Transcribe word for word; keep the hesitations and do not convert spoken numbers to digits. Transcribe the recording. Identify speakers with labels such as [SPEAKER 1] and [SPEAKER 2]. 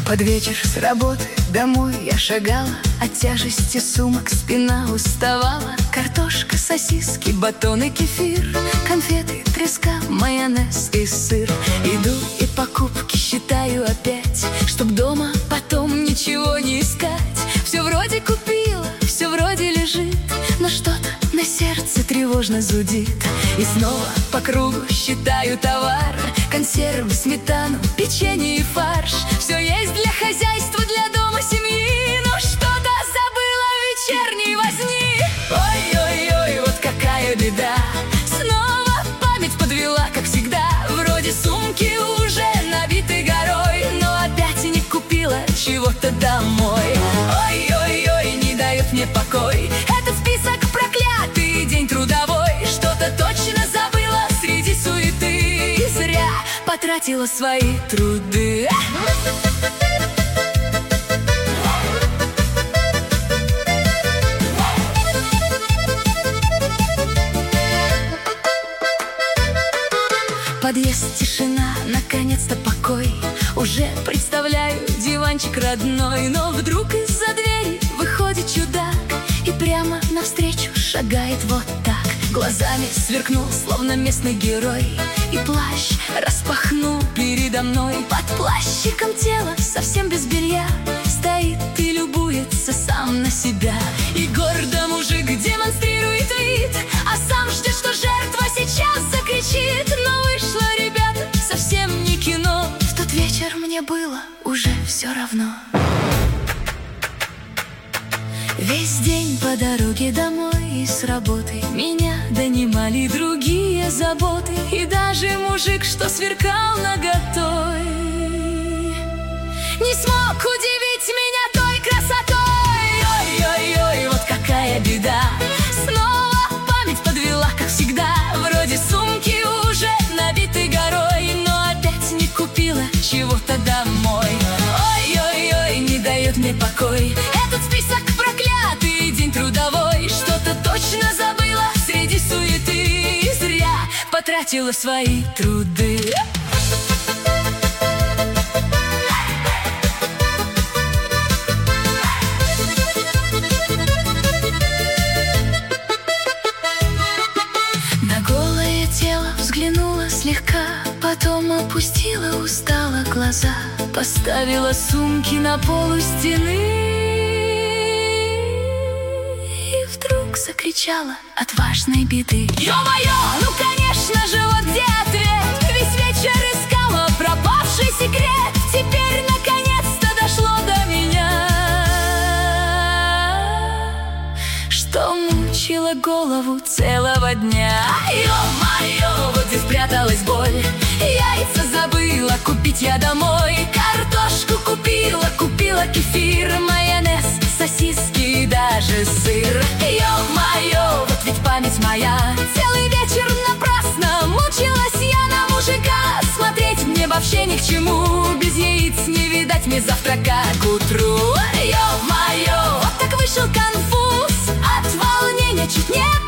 [SPEAKER 1] Под вечер с работы домой я шагала, от тяжести сумок спина уставала. Картошка, сосиски, батоны, кефир, конфеты, треска, майонез и сыр. Иду и покупки считаю опять, чтоб дома потом ничего не искать. Все вроде купила, все вроде лежит, но что-то на сердце тревожно зудит. И снова по кругу считаю товар: консервы, сметану, печенье и фарш. Все есть для хозяйства, для дома, семьи, но что-то забыла в вечерней возни. Ой-ой-ой, вот какая беда, снова память подвела, как всегда. Вроде сумки уже набиты горой, но опять не купила чего-то домой. Ой-ой-ой, не дает мне покой этот список проклятый, день трудовой. Что-то точно забыла среди суеты и зря потратила свои труды. Подъезд, тишина, наконец-то покой. Уже представляю диванчик родной, но вдруг из-за двери выходит чудак и прямо навстречу шагает вот так. Глазами сверкнул, словно местный герой, и плащ распахнул передо мной. Под плащиком тело совсем без белья стоит и любуется сам на себя. И гордо мужик демонстрирует вид, а сам ждет, что жертва сейчас закричит. Но вышло, ребята, совсем не кино. В тот вечер мне было уже все равно. Весь день по дороге домой и с работы меня донимали другие заботы. И даже мужик, что сверкал наготой, не смог удивить меня той красотой. Ой-ой-ой, вот какая беда, снова память подвела, как всегда. Вроде сумки уже набиты горой, но опять не купила чего-то домой. Ой-ой-ой, не дает мне покой этот список проклятый, день трудовой. Что-то точно забыла среди суеты и зря потратила свои труды. На голое тело взглянула слегка, потом опустила устало глаза, поставила сумки на пол у стены и вдруг закричала от важной беды: ё-моё, ну конечно же, вот где ответ? Весь вечер искала пропавший секрет. Теперь наконец-то дошло до меня, что мучила голову целого дня. Ё-моё, вот где спряталась боль. Яйца забыла купить я домой, картошку купила, купила кефир, майонез, сосиски и даже сыр. Ё-моё, вот ведь память моя, целый вечер напрасно мучилась я на мужика. Смотреть мне вообще ни к чему, без яиц не видать мне завтрака к утру. Ё-моё, вот так вышел конфуз, от волнения чуть не